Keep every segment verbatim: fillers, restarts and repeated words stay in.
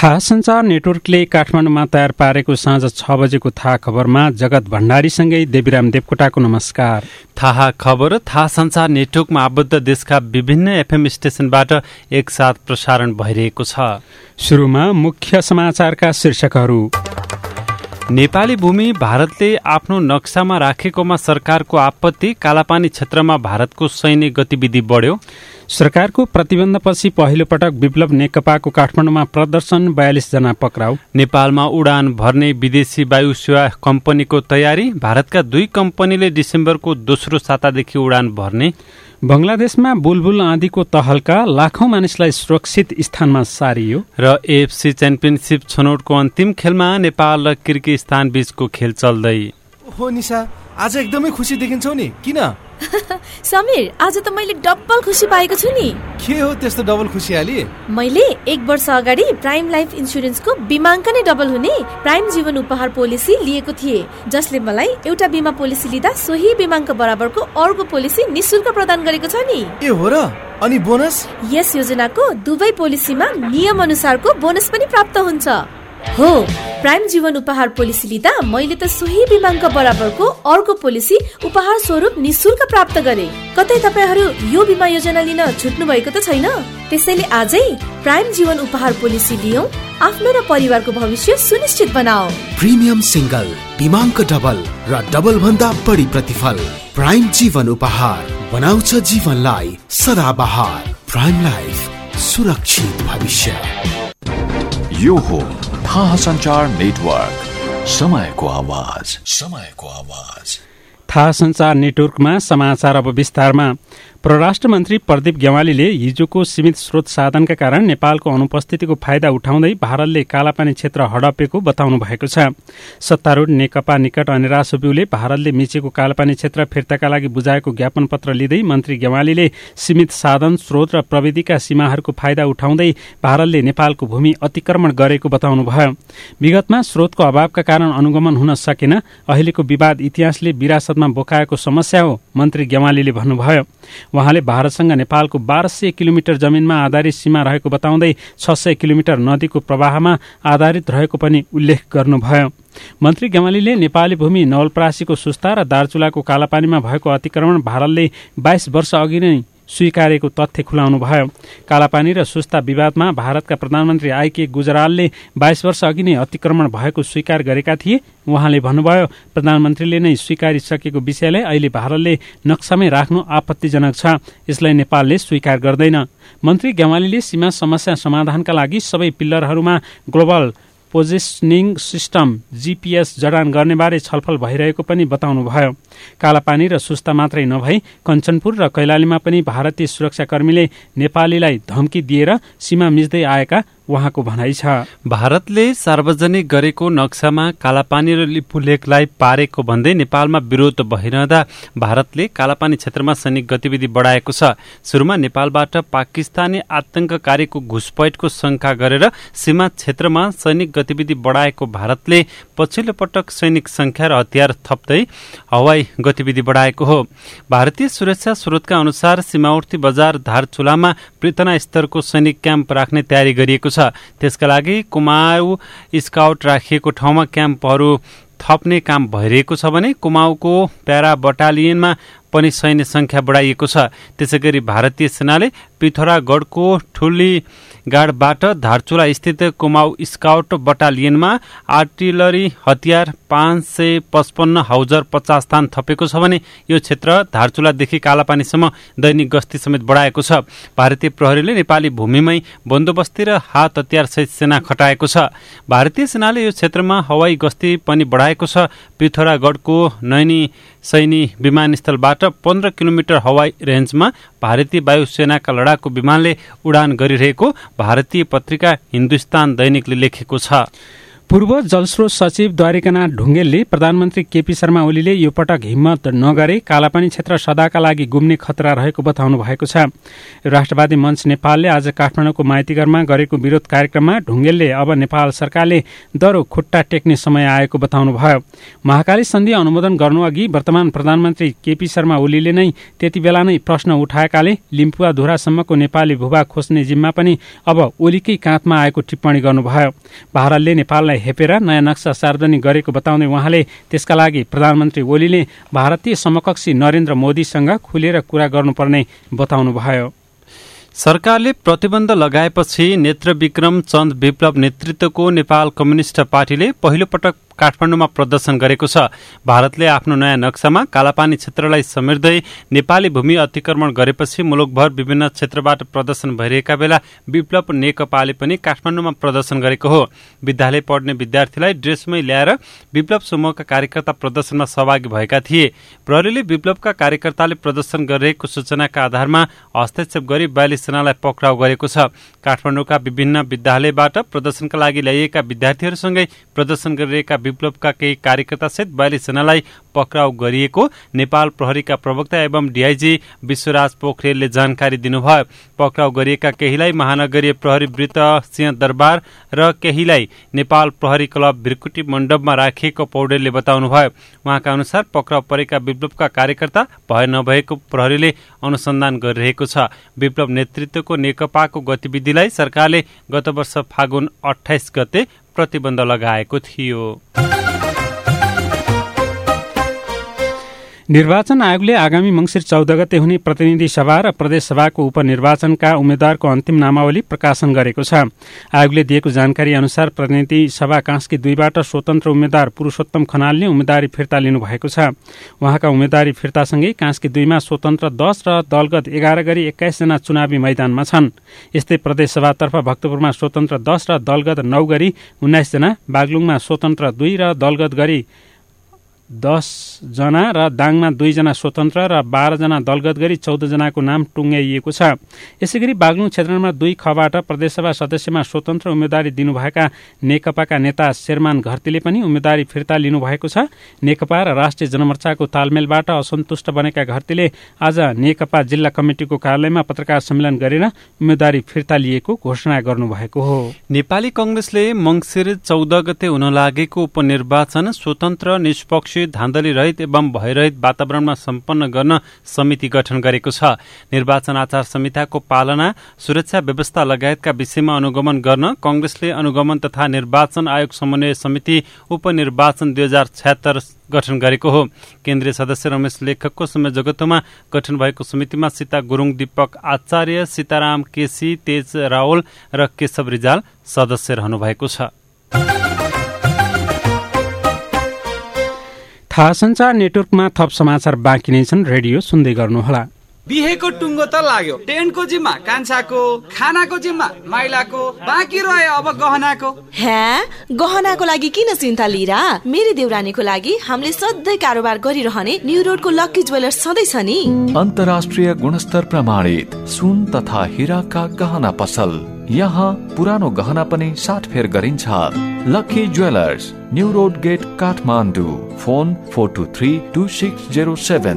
थाहा सञ्चार नेटवर्कले काठमाडौँमा तयार पारेको साँझ छ बजेको थाहा खबरमा जगत भण्डारीसँगै देवीराम देवकोटाको नमस्कार। थाहा खबर थाहा सञ्चार नेटवर्कमा आबद्ध देशका विभिन्न एफएम स्टेशनबाट एकसाथ प्रसारण भइरहेको छ। सुरुमा मुख्य समाचारका शीर्षकहरू। नेपाली भूमि भारतले आफ्नो नक्सामा राखेकोमा सरकारको आपत्ति, कालापानी क्षेत्रमा भारतको सैन्य गतिविधि बढ्यो। सरकारको प्रतिबन्धपछि पहिलो पटक विप्लव नेकपाको काठमाडौँमा प्रदर्शन, बयालिस जना पक्राउ। नेपालमा उडान भर्ने विदेशी वायु सेवा कम्पनीको तयारी, भारतका दुई कम्पनीले डिसेम्बरको दोस्रो सातादेखि उडान भर्ने। बंगलादेशमा बुलबुल आँधीको तहल्का, लाखौं मानिसलाई सुरक्षित स्थानमा सारियो। र एएफसी च्याम्पियनसिप छनौटको अन्तिम खेलमा नेपाल र किर्गिस्तान बीचको खेल चल्दै। हो निशा, आज एकदमै खुसी देखिन्छौ नि, किन? समीर, आज त मैले डबल खुसी पाएको छु नि। के हो त्यस्तो डबल खुसियाली? मैले एक वर्ष अगाडि प्राइम लाइफ इन्स्योरेन्सको बीमाङ्कनै डबल हुने प्राइम जीवन उपहार पोलिसी लिएको थिए, जसले मलाई एउटा बीमा पोलिसी लिँदा सोही बीमाङ्क बराबरको अर्को पोलिसी निशुल्क प्रदान गरेको छ नि। ए हो र? अनि बोनस? यस योजनाको दुवै पोलिसीमा नियम अनुसारको बोनस पनि प्राप्त हुन्छ। हो, प्राइम जीवन उपहार पोलिसी लिँदा मैले त सोही बीमाङ्क बराबरको अर्को पोलिसी उपहार स्वरूप निशुल्क प्राप्त गरे। कतै तपाईहरू यो बीमा योजना लिन छुट्नु भएको त छैन? त्यसैले आजै प्राइम जीवन उपहार पोलिसी लियौं, आफ्नो र परिवारको भविष्य सुनिश्चित बनाऊ। प्रिमियम सिंगल, बीमाङ्क डबल र डबल भन्दा बढी प्रतिफल। प्राइम जीवन उपहार बनाउँछ जीवनलाई सदाबहार। प्राइम लाइफ, सुरक्षित भविष्य। यो हो थाहा सञ्चार नेटवर्क, समयको आवाज, समयको आवाज। थाहा सञ्चार नेटवर्कमा समाचार अब विस्तारमा। परराष्ट्र मन्त्री प्रदीप गेवालीले हिजोको सीमित स्रोत साधनका कारण नेपालको अनुपस्थितिको फाइदा उठाउँदै भारतले कालापानी क्षेत्र हडपेको बताउनु भएको छ। सत्तारूढ नेकपा निकट अनिराज सुब्यूले भारतले मिचेको कालापानी क्षेत्र फिर्ताका लागि बुझाएको ज्ञापन पत्र लिँदै मन्त्री गेवालीले सीमित साधन, स्रोत र प्रविधिका सीमाहरूको फाइदा उठाउँदै भारतले नेपालको भूमि अतिक्रमण गरेको बताउनुभयो। विगतमा स्रोतको अभावका कारण अनुगमन हुन सकेन, अहिलेको विवाद इतिहासले विरासतमा बोकाएको समस्या हो, मन्त्री गेवालीले भन्नुभयो। उहाँले भारतसँग नेपालको बाह्र सय किलोमिटर जमिनमा आधारित सीमा रहेको बताउँदै छ सय किलोमिटर नदीको प्रवाहमा आधारित रहेको पनि उल्लेख गर्नुभयो। मन्त्री गेवालीले नेपाली भूमि नवलपरासीको सुस्ता र दार्चुलाको कालापानीमा भएको अतिक्रमण भारतले बाइस वर्ष अघि नै स्वीकारेको तथ्य खुलाउनु भयो। कालापानी र सुस्ता विवादमा भारतका प्रधानमन्त्री आइके गुजरालले बाइस वर्ष अघि नै अतिक्रमण भएको स्वीकार गरेका थिए। उहाँले भन्नुभयो, प्रधानमन्त्रीले नै स्वीकारिसकेको विषयलाई अहिले भारतले नक्सामै राख्नु आपत्तिजनक छ, यसलाई नेपालले स्वीकार गर्दैन। मन्त्री गेवालीले सीमा समस्या समाधानका लागि सबै पिल्लरहरूमा ग्लोबल पोजिसनिङ सिस्टम जीपीएस जडान गर्नेबारे छलफल भइरहेको पनि बताउनुभयो। कालापानी र सुस्ता मात्रै नभई कञ्चनपुर र कैलालीमा पनि भारतीय सुरक्षाकर्मीले नेपालीलाई धम्की दिएर सीमा मिच्दै आएका उहाँको भनाइ छ। भारतले सार्वजनिक गरेको नक्सामा कालापानी र लिपुलेखलाई पारेको भन्दै नेपालमा विरोध भइरहँदा भारतले कालापानी क्षेत्रमा सैनिक गतिविधि बढाएको छ। सुरुमा नेपालबाट पाकिस्तानी आतंककारीको घुसपैठको शंका गरेर सीमा क्षेत्रमा सैनिक गतिविधि बढाएको भारतले पछिल्लो पटक सैनिक संख्या र हतियार थप्दै हवाई गतिविधि बढाएको हो। भारतीय सुरक्षा स्रोतका अनुसार सीमावर्ती बजार धारचुलामा पृथना स्तरको सैनिक क्याम्प राख्ने तयारी गरिएको छ। त्यसका लागि कुमाऊ स्काउट राखिएको ठाउँमा क्याम्पहरू थप्ने काम भइरहेको छ भने कुमाऊको प्यारा बटालियनमा पनि सैन्य संख्या बढाइएको छ। त्यसैगरी भारतीय सेनाले पिथौरागढको ठुली गाडबाट धारचुला स्थित कुमाऊ स्काउट बटालियनमा आर्टिलरी हतियार पाँच सय पचपन्न हाउजर पचास स्थान थपेको छ भने यो क्षेत्र धारचुलादेखि कालापानीसम्म दैनिक गस्ती समेत बढाएको छ। भारतीय प्रहरीले नेपाली भूमिमै बन्दोबस्ती र हात हतियार सहित सेना खटाएको छ। भारतीय सेनाले यो क्षेत्रमा हवाई गस्ती पनि बढाएको छ। पिथौरागढको नैनी सैनी विमानस्थलबाट पन्ध्र किलोमिटर हवाई रेन्जमा भारतीय वायुसेनाका लडाकु विमानले उडान गरिरहेको भारतीय पत्रिका हिन्दुस्तान दैनिकले लेखेको छ। पूर्व जलस्रोत सचिव द्वारिकानाथ ढुङ्गेलले प्रधानमन्त्री केपी शर्मा ओलीले यो पटक हिम्मत नगरे कालापानी क्षेत्र सदाका लागि गुम्ने खतरा रहेको बताउनु भएको छ। राष्ट्रवादी मञ्च नेपालले आज काठमाडौँको माइतीघरमा गरेको विरोध कार्यक्रममा ढुङ्गेलले अब नेपाल सरकारले दरो खुट्टा टेक्ने समय आएको बताउनुभयो। महाकाली सन्धि अनुमोदन गर्नुअघि वर्तमान प्रधानमन्त्री केपी शर्मा ओलीले नै त्यति बेला नै प्रश्न उठाएकाले लिम्पुवा धुरासम्मको नेपाली भूभाग खोज्ने जिम्मा पनि अब ओलीकै काँधमा आएको टिप्पणी गर्नुभयो। भारतले नेपाललाई हेपेर नयाँ नक्सा सार्वजनिक गरेको बताउँदै उहाँले त्यसका लागि प्रधानमन्त्री ओलीले भारतीय समकक्षी नरेन्द्र मोदीसँग खुलेर कुरा गर्नुपर्ने बताउनुभयो। सरकारले प्रतिबन्ध लगाएपछि नेत्रविक्रम चन्द विप्लव नेतृत्वको नेपाल कम्युनिष्ट पार्टीले पहिलो पटक काठमाडौँमा प्रदर्शन गरेको छ। भारतले आफ्नो नयाँ नक्सामा कालापानी क्षेत्रलाई समेट्दै नेपाली भूमि अतिक्रमण गरेपछि मुलुकभर विभिन्न क्षेत्रबाट प्रदर्शन भइरहेका बेला विप्लव नेकपाले पनि काठमाडौँमा प्रदर्शन गरेको हो। विद्यालय पढ्ने विद्यार्थीलाई ड्रेसमै ल्याएर विप्लव समूहका कार्यकर्ता प्रदर्शनमा सहभागी भएका थिए। प्रहरीले विप्लवका कार्यकर्ताले प्रदर्शन गरिरहेको सूचनाका आधारमा हस्तक्षेप गरी बयालिस जनालाई पक्राउ गरेको छ। काठमाडौँका विभिन्न विद्यालयबाट प्रदर्शनका लागि ल्याइएका विद्यार्थीहरूसँगै प्रदर्शन गरिरहेका विप्लवका केही कार्यकर्ता सहित बयालिस जनालाई पक्राउ गरिएको नेपाल प्रहरीका प्रवक्ता एवं डीआईजी विश्वराज पोखरेलले जानकारी दिनुभयो। पक्राउ गरिएका केहीलाई महानगरीय प्रहरी वृत्त सिंहदरबार र केहीलाई नेपाल प्रहरी क्लब बिर्कुटी मण्डपमा राखिएको पौडेलले बताउनुभयो। उहाँका अनुसार पक्राउ परेका विप्लवका कार्यकर्ता भए नभएको प्रहरीले अनुसन्धान गरिरहेको छ। विप्लव नेतृत्वको नेकपाको गतिविधिलाई सरकारले गत वर्ष फागुन अठाइस गते प्रतिबन्ध लगाएको थियो। निर्वाचन आयोगले आगामी मंसिर चौध गते हुने प्रतिनिधि सभा र प्रदेश सभाको उपनिर्वाचनका उम्मेद्वारको अन्तिम नामावली प्रकाशन गरेको छ। आयोगले दिएको जानकारी अनुसार प्रतिनिधि सभा कास्की दुईबाट स्वतन्त्र उम्मेद्वार पुरुषोत्तम खनालले उम्मेद्वारी फिर्ता लिनुभएको छ। उहाँका उम्मेद्वारी फिर्तासँगै कास्की दुईमा स्वतन्त्र दस र दलगत एघार गरी एक्काइसजना चुनावी मैदानमा छन्। यस्तै प्रदेश सभातर्फ भक्तपुरमा स्वतन्त्र दस र दलगत नौ गरी उन्नाइसजना, बागलुङमा स्वतन्त्र दुई र दलगत गरी दस जना र दाङमा दुईजना स्वतन्त्र र बाह्रजना दलगत गरी चौध जनाको नाम टुङ्ग्याइएको छ। यसै गरी बागलुङ क्षेत्रमा दुई खबाट प्रदेशसभा सदस्यमा स्वतन्त्र उम्मेद्वारी दिनुभएका नेकपाका नेता शेरमान घरतीले पनि उम्मेद्वारी फिर्ता लिनुभएको छ। नेकपा र राष्ट्रिय जनमोर्चाको तालमेलबाट असन्तुष्ट बनेका घरतीले आज नेकपा जिल्ला कमिटिको कार्यालयमा पत्रकार सम्मेलन गरेर उम्मेद्वारी फिर्ता लिएको घोषणा गर्नुभएको हो। नेपाली कांग्रेसले मंसिर चौध गते हुन लागेको उपनिर्वाचन स्वतन्त्र, निष्पक्ष, धाँधली रहित एवं भयरहित वातावरणमा सम्पन्न गर्न समिति गठन गरेको छ। निर्वाचन आचार संहिताको पालना, सुरक्षा व्यवस्था लगायतका विषयमा अनुगमन गर्न कांग्रेसले अनुगमन तथा निर्वाचन आयोग समन्वय समिति उपनिर्वाचन दुई हजार छयत्तर गठन गरेको हो। केन्द्रीय सदस्य रमेश लेखकको संयोजकत्वमा गठन भएको समितिमा सीता गुरुङ, दीपक आचार्य, सीताराम केसी, तेज रावल र केशव रिजाल सदस्य रहनु भएको छ। थाहा सञ्चार नेटवर्कमा थप समाचार बाँकी नै छन्, रेडियो सुन्दै गर्नुहोला। बिहेको टुङ्गो त लाग्यो, टेन्टको जिम्मा कान्छाको, खानाको जिम्मा माइलाको, बाँकी रह्यो अब गहनाको। हे, गहनाको लागि किन चिन्ता लिरा? मेरी देउरानीको लागि हामीले सधैँ कारोबार गरिरहने न्यू रोडको लक्की ज्वेलर्स सधैँ छ नि। अन्तर्राष्ट्रिय गुणस्तर प्रमाणित सुन तथा हीराका गहना पसल। यहाँ पुरानो गहना पनि साटफेर गरिन्छ। Lucky jewellers, new road gate, Kathmandu. Phone four two three two six zero seven.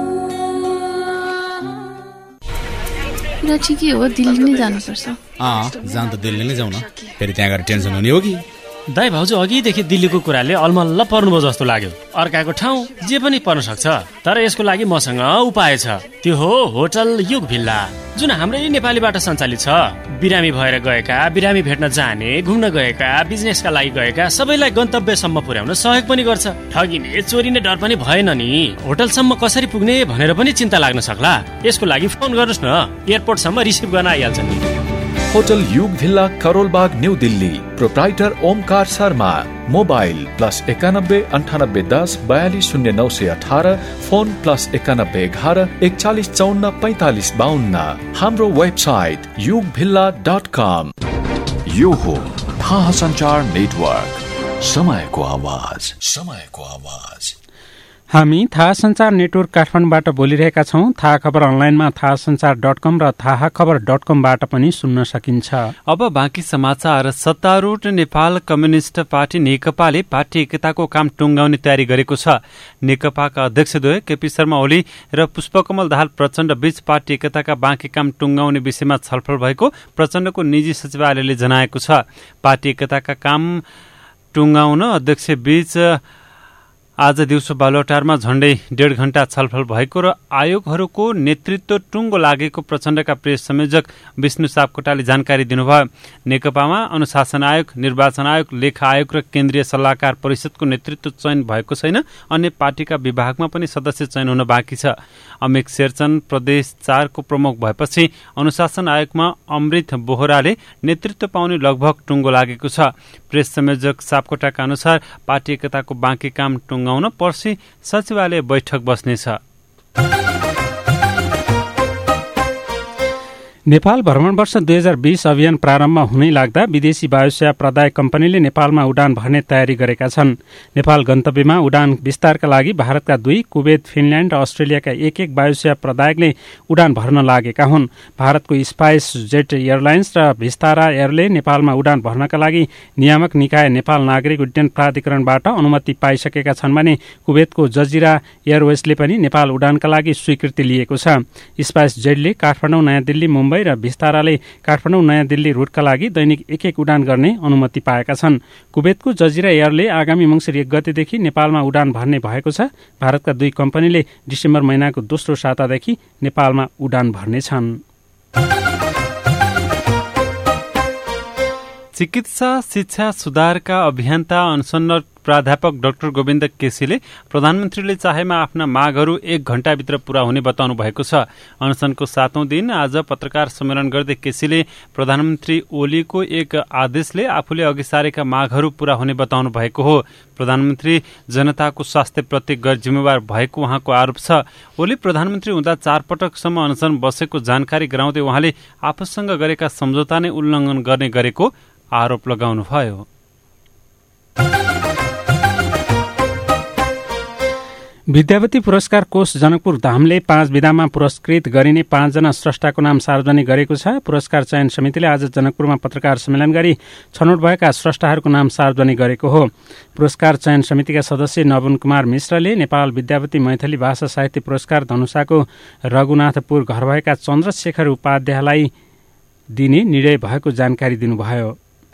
ठिकै हो, दिल्ली नै जानुपर्छ। अँ, जान त दिल्ली नै जाउँ न, फेरि त्यहाँ गएर टेन्सन हुने हो कि? दाइ भाउजू अघिदेखि दिल्लीको कुराले अलमल्ल पर्नुभयो जस्तो लाग्यो। अर्काको ठाउँ जे पनि पर्न सक्छ, तर यसको लागि मसँग उपाय छ। त्यो हो होटल युग भिल्ला, जुन हाम्रै नेपालीबाट सञ्चालित छ। बिरामी भएर गएका, बिरामी भेट्न जाने, घुम्न गएका, बिजनेसका लागि गएका सबैलाई गन्तव्यसम्म पुर्याउन सहयोग पनि गर्छ। ठगिने, चोरिने डर पनि भएन नि। होटलसम्म कसरी पुग्ने भनेर पनि चिन्ता लाग्न सक्ला। यसको लागि फोन गर्नुहोस् न, एयरपोर्टसम्म रिसिभ गर्न आइहाल्छ नि। होटल युग villa, Karol Bagh, new Delhi. Proprietor Omkar Sharma. Mobile plus एकानब्बे अन्ठानब्बे दस बयालीस शून्य नौ सय अठारह। फोन प्लस एकानब्बे एघार एकचालिस चौन्न पैंतालिस बाहन्न। हाम्रो वेबसाइट युग भिल्ला डट कम। यो हो थाहा सञ्चार नेटवर्क, समयको आवाज, समयको आवाज। हामी थाहा संचार नेटवर्क काठमाडौँबाट बोलिरहेका छौं। थाहा खबर अनलाइनमा थाहा संचार डट कम र थाहा खबर डट कमबाट पनि सुन्न सकिन्छ। अब बाँकी समाचार। सत्तारूढ नेपाल कम्युनिस्ट पार्टी नेकपाले पार्टी एकताको काम टुङ्गाउने तयारी गरेको छ। नेकपाका अध्यक्षद्वय केपी शर्मा ओली र पुष्पकमल दाहाल प्रचण्ड बीच पार्टी एकताका बाँकी काम टुङ्गाउने विषयमा छलफल भएको प्रचण्डको निजी सचिवालयले जनाएको छ। पार्टी एकताका काम टुङ्गाउन अध्यक्ष बीच आज दिउँसो बालुवाटारमा झण्डै डेढ घण्टा छलफल भएको र आयोगहरूको नेतृत्व टुङ्गो लागेको प्रचण्डका प्रेस संयोजक विष्णु सापकोटाले जानकारी दिनुभयो। नेकपामा अनुशासन आयोग, निर्वाचन आयोग, लेखा आयोग र केन्द्रीय सल्लाहकार परिषदको नेतृत्व चयन भएको छैन। अन्य पार्टीका विभागमा पनि सदस्य चयन हुन बाँकी छ। अमिक शेरचन प्रदेश चारको प्रमुख भएपछि अनुशासन आयोगमा अमृत बोहराले नेतृत्व पाउने लगभग टुङ्गो लागेको छ। प्रेस संयोजक सापकोटाका अनुसार पार्टी एकताको बाँकी काम टुङ्गाउन पर्सि सचिवालय बैठक बस्नेछ। नेपाल भ्रमण वर्ष दुई हजार बीस अभियान प्रारम्भ हुनै लाग्दा विदेशी वायुसेवा प्रदायक कम्पनीले नेपालमा उडान भर्ने तयारी गरेका छन्। नेपाल गन्तव्यमा उडान विस्तारका लागि भारतका दुई, कुवेत, फिनल्याण्ड र अस्ट्रेलियाका एक एक वायुसेवा प्रदायकले उडान भर्न लागेका हुन्। भारतको स्पाइस जेट एयरलाइन्स र विस्तारा एयरले नेपालमा उडान भर्नका लागि नियामक निकाय नेपाल नागरिक उड्डयन प्राधिकरणबाट अनुमति पाइसकेका छन् भने कुवेतको जजिरा एयरवेजले पनि नेपाल उडानका लागि स्वीकृति लिएको छ। स्पाइस जेटले काठमाडौँ, नयाँ दिल्ली, मुम्बई र विस्ताराले काठमाडौँ, नयाँ दिल्ली रुटका लागि दैनिक एक एक उडान गर्ने अनुमति पाएका छन्। कुवेतको जजिरा एयरले आगामी मङ्सिर एक गतेदेखि नेपालमा उडान भर्ने भएको छ। भारतका दुई कम्पनीले डिसेम्बर महिनाको दोस्रो सातादेखि नेपालमा उडान भर्नेछन्। चिकित्सा शिक्षा सुधारका अभियन्ता अनुसन्धान प्राध्यापक डाक्टर गोविन्द केसीले प्रधानमन्त्रीले चाहेमा आफ्ना मागहरू एक घण्टाभित्र पूरा हुने बताउनु भएको छ। अनसनको सातौं दिन आज पत्रकार सम्मेलन गर्दै केसीले प्रधानमन्त्री ओलीको एक आदेशले आफूले अघि सारेका मागहरू पूरा हुने बताउनु भएको हो। प्रधानमन्त्री जनताको स्वास्थ्यप्रति गैर जिम्मेवार भएको उहाँको आरोप छ। ओली प्रधानमन्त्री हुँदा चार पटकसम्म अनसन बसेको जानकारी गराउँदै उहाँले आफूसँग गरेका सम्झौता नै उल्लङ्घन गर्ने गरेको आरोप लगाउनुभयो। विद्यावती पुरस्कार कोष जनकपुर धामले पाँच विधामा पुरस्कृत गरिने पाँचजना स्रष्टाको नाम सार्वजनिक गरेको छ। पुरस्कार चयन समितिले आज जनकपुरमा पत्रकार सम्मेलन गरी छनौट भएका स्रष्टाहरूको नाम सार्वजनिक गरेको हो। पुरस्कार चयन समितिका सदस्य नवन कुमार मिश्रले नेपाल विद्यावती मैथिली भाषा साहित्य पुरस्कार धनुषाको रघुनाथपुर घर भएका चन्द्रशेखर उपाध्यायलाई दिने निर्णय भएको जानकारी दिनुभयो।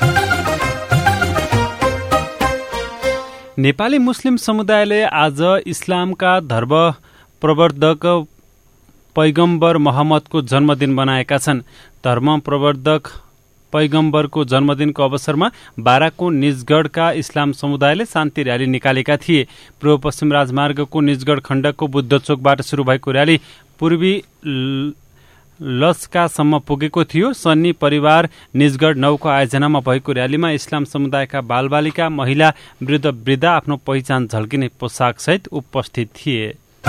नेपाली मुस्लिम समुदायले आज इस्लामका धर्म प्रवर्तक पैगम्बर मोहम्मदको जन्मदिन मनाएका छन्। धर्म प्रवर्तक पैगम्बरको जन्मदिनको अवसरमा बाराको निजगढका इस्लाम समुदायले शान्ति र्याली निकालेका थिए। पूर्व पश्चिम राजमार्गको निजगढ खण्डको बुद्ध चोकबाट सुरु भएको र्याली पूर्वी लस्कासम्म पुगेको थियो। सन्नी परिवार निजगढ नौको आयोजनामा भएको र्यालीमा इस्लाम समुदायका बालबालिका, महिला, वृद्ध वृद्धा आफ्नो पहिचान झल्किने पोसाक सहित उपस्थित थिए।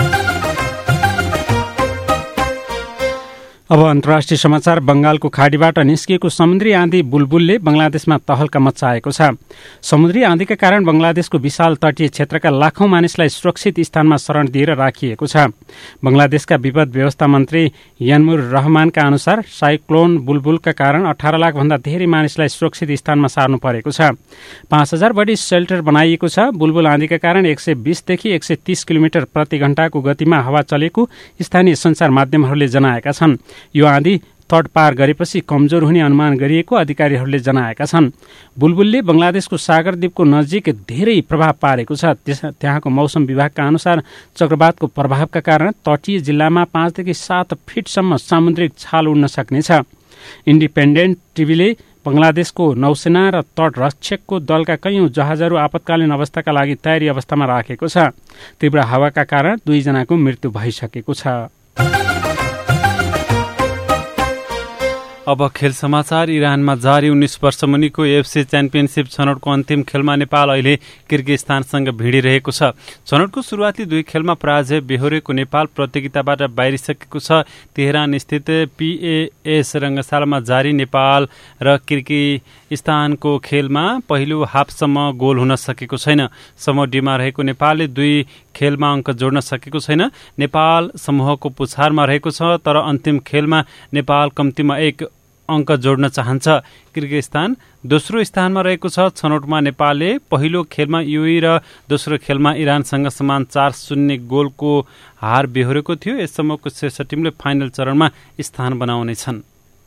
अब अन्तर्राष्ट्रिय समाचार। बंगालको खाडीबाट निस्किएको समुद्री आँधी बुलबुलले बंगलादेशमा तहल्का मच्चाएको छ। समुद्री आँधीका कारण बंगलादेशको विशाल तटीय क्षेत्रका लाखौं मानिसलाई सुरक्षित स्थानमा शरण दिएर राखिएको छ। बंगलादेशका विपद व्यवस्था मन्त्री यानमुर रहमानका अनुसार साइक्लोन बुलबुलका कारण अठार लाख भन्दा धेरै मानिसलाई सुरक्षित स्थानमा सार्नु परेको छ। पाँच हजार बढी सेल्टर बनाइएको छ। बुलबुल आँधीका कारण एक सय बीसदेखि एक सय तीस किलोमिटर प्रति घण्टाको गतिमा हावा चलेको स्थानीय सञ्चार माध्यमहरूले जनाएका छन्। यो आँधी तट पार गरेपछि कमजोर हुने अनुमान गरिएको अधिकारीहरूले जनाएका छन्। बुलबुलले बंगलादेशको सागरद्वीपको नजिक धेरै प्रभाव पारेको छ। त्यहाँको मौसम विभागका अनुसार चक्रवातको प्रभावका कारण तटीय जिल्लामा पाँचदेखि सात फिटसम्म सामुद्रिक छाल उड्न सक्नेछ। इन्डिपेन्डेन्ट टिभीले बंगलादेशको नौसेना र तटरक्षकको दलका कैयौं जहाजहरू आपतकालीन अवस्थाका लागि तयारी अवस्थामा राखेको छ। तीव्र हावाका कारण दुईजनाको मृत्यु भइसकेको छ। अब खेल समाचार। इरानमा जारी उन्नाइस वर्ष मुनिको एफसी च्याम्पियनसिप छनौटको अन्तिम खेलमा नेपाल अहिले किर्गिस्तानसँग भिडिरहेको छ। छनौटको सुरुवाती दुई खेलमा पराजय बेहोरेको नेपाल प्रतियोगिताबाट बाहिरिसकेको छ। तेहरान स्थित पीएएस रङ्गशालामा जारी नेपाल र किर्गिस्तानको खेलमा पहिलो हाफसम्म गोल हुन सकेको छैन। समूह डीमा रहेको नेपालले दुई खेलमा अङ्क जोड्न सकेको छैन। नेपाल समूहको पुछारमा रहेको छ, तर अन्तिम खेलमा नेपाल कम्तीमा एक अङ्क जोड्न चाहन्छ। किर्गिस्तान दोस्रो स्थानमा रहेको छ। छनौटमा नेपालले पहिलो खेलमा युएई र दोस्रो खेलमा इरानसँग समान चार शून्य गोलको हार बेहोरेको थियो। यससम्मको शीर्ष टिमले फाइनल चरणमा स्थान बनाउनेछन्।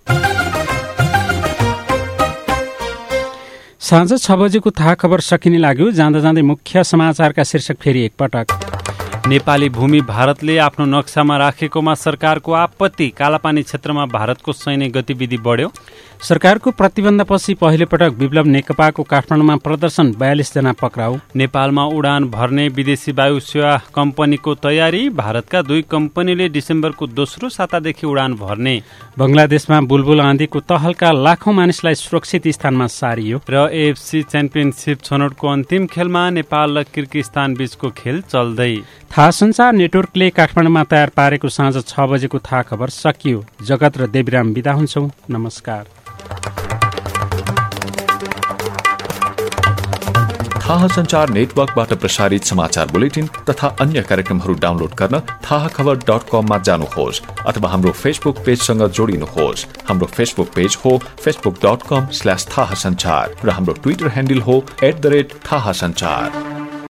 साँझ छ बजेको थाहा खबर सकिने लाग्यो। जाँदा जाँदै मुख्य समाचारका शीर्षक फेरि एकपटक। नेपाली भूमि भारतले आफ्नो नक्सामा राखेकोमा सरकारको आपत्ति। कालापानी क्षेत्रमा भारतको सैन्य गतिविधि बढ्यो। सरकारको प्रतिबन्धपछि पहिलोपटक विप्लव नेकपाको काठमाडौँमा प्रदर्शन, बयालिस जना पक्राउ। नेपालमा उडान भर्ने विदेशी वायु सेवा कम्पनीको तयारी। भारतका दुई कम्पनीले डिसेम्बरको दोस्रो सातादेखि उडान भर्ने। बंगलादेशमा बुलबुल आँधीको तहलका लाखौं मानिसलाई सुरक्षित स्थानमा सारियो। र एएफसी च्याम्पियनसिप छनौटको अन्तिम खेलमा नेपाल र किर्गिस्तान बीचको खेल चल्दै। थाहा संचार नेटवर्कले काठमाडौँमा तयार पारेको साँझ छ बजेको थाहा खबर सकियो। जगत र देवीराम बिदा हुन्छौं। नमस्कार। थाहा संचार नेटवर्कबाट प्रसारित समाचार बुलेटिन तथा अन्य कार्यक्रमहरू डाउनलोड गर्न थाहा खबर डट कममा जानुहोस् अथवा हाम्रो फेसबुक पेजसँग जोडिनुहोस्। हाम्रो फेसबुक पेज हो Facebook dot com slash Thaha Sanchar र हाम्रो ट्विटर ह्यान्डल हो एट द रेट थाहा संचार।